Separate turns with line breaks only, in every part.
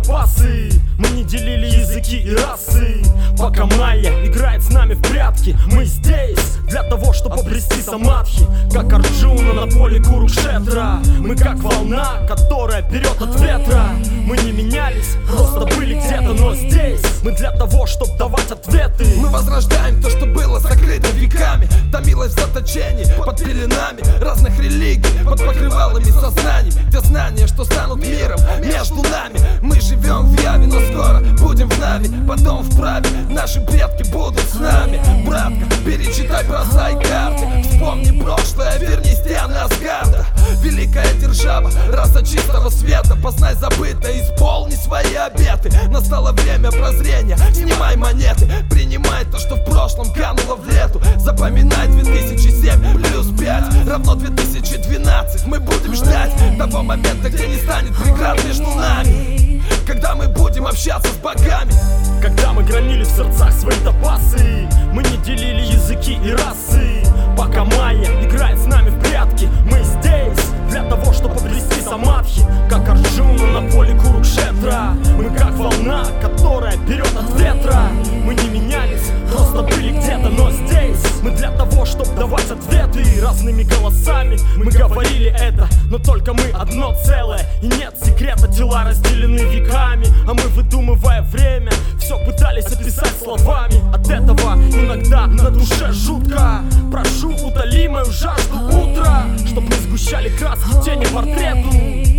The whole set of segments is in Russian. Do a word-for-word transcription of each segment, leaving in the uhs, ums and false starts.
запасы. Мы не делили языки и расы. Пока майя играет с нами в прятки, мы здесь для того, чтобы обрести самадхи. Как Арджуна на поле Курукшетра. Мы как волна, которая берет от ветра. Мы не менялись, просто были где-то, но здесь мы для того, чтобы давать ответы.
Мы возрождаем то, что было закрыто веками, томилось в заточении под пеленами разных религий, под покрывалами сознаний, где знания, что станут миром между нами. Мы живем в яве, но скоро будем в нави, потом в праве. Наши предки будут с нами. Братка, перечитай, бросай карты. Вспомни прошлое, верни стены Асгарда. Великая держава, раса чистого света. Познай забытое, исполни свои обеты. Настало время прозрения, снимай монеты. Принимай то, что в прошлом кануло в лету. Запоминай две тысячи семь плюс пять равно две тысячи двенадцать. Мы будем ждать того момента, где не станет преград между нами, когда мы будем общаться с богами.
Когда мы громили в сердцах свои топасы, мы не делили языки и расы. Пока майя играет с нами в прятки, мы здесь для того, чтобы обрести самадхи. Как Арджуна на поле Курукшетра. Мы как волна, которая берет от ветра. Мы не менялись, просто были где-то, но здесь мы для того, чтобы давать ответы. Разными голосами мы говорили это, но только мы одно целое. И нет секрета, тела разделены веками, а мы, выдумывая время, все пытались описать словами. От этого иногда на душе жутко. Прошу, утоли мою жажду утра, чтоб не сгущали краски тени портрету.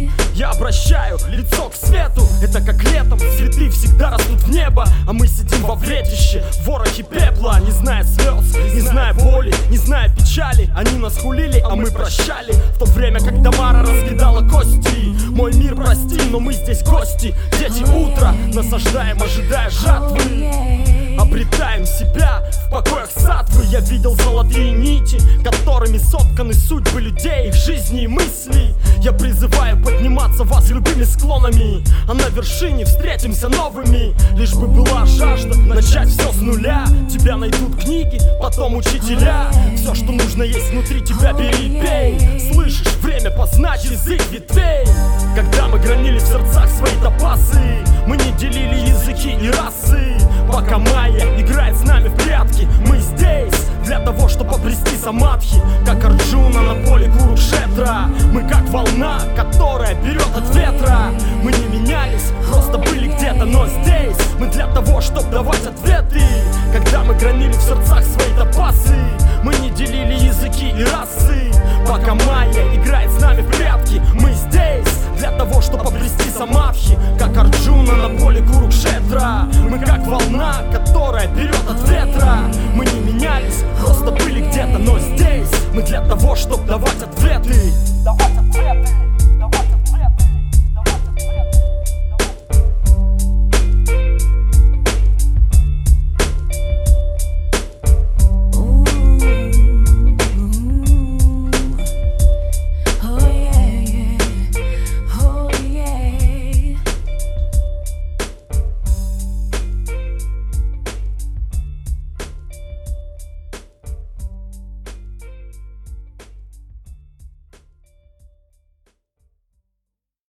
Я обращаю лицо к свету. Это как летом, цветы всегда растут в небо, а мы сидим во вретище, в ворохе пепла. Не зная слез, не зная боли, не зная печали. Они нас хулили, а мы прощали. В то время, когда Мара раскидала кости. Мой мир, прости, но мы здесь гости. Дети утра, насаждаем, ожидая жатвы. Обретаем себя в покоях сатвы. Я видел золотые нити, которыми сотканы судьбы людей, их жизни и мыслей. Я призываю подниматься вас любыми склонами, а на вершине встретимся новыми. Лишь бы была жажда начать все с нуля. Тебя найдут книги, потом учителя. Все, что нужно есть внутри тебя, бери и пей. Слышишь, время познать язык ветвей. Когда мы громили в сердцах свои топасы, мы не делили языки и расы. Пока майя играет с нами в прятки, мы здесь для того, чтобы обрести самадхи. Как Арджуна на поле Курукшетра. Мы как волна, которая берет от ветра. Мы не менялись, просто были где-то, но здесь мы для того, чтобы давать ответы. Когда мы громили в сердцах свои топасы, мы не делили языки и расы. Пока майя играет с нами в прятки, мы здесь для того, чтобы обрести самадхи. Как Арджуна на поле Курукшетра. Мы как волна, которая берет от ветра. Мы не менялись, просто были где-то, но здесь мы для того, чтобы давать ответы.